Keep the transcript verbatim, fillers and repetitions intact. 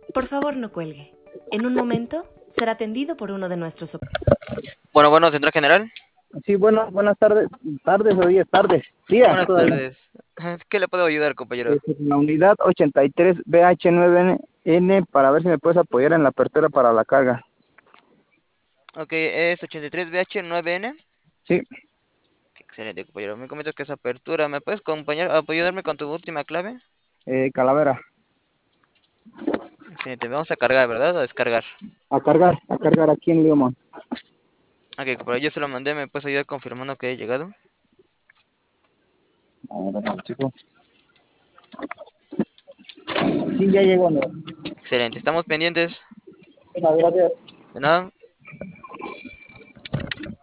Por favor, no cuelgue. En un momento será atendido por uno de nuestros op- Bueno, bueno, central general. Sí, bueno, buenas tardes, tardes o días, tardes, días Buenas todavía. tardes. ¿Qué le puedo ayudar, compañero? Este, la unidad ochenta y tres B H nueve N para ver si me puedes apoyar en la apertura para la carga. Ok, es ochenta y tres B H nueve N. Sí, Excelente, compañero. Me comentas que es apertura. ¿Me puedes acompañar, apoyarme con tu última clave? eh, Calavera. Excelente. Vamos a cargar, ¿verdad? O descargar. A cargar, a cargar aquí en Leomón. Ok, compañero, yo se lo mandé. ¿Me puedes ayudar confirmando que he llegado? A ver, chico. Sí, ya llegó, ¿no? Excelente. Estamos pendientes. Venga, gracias. ¿De nada?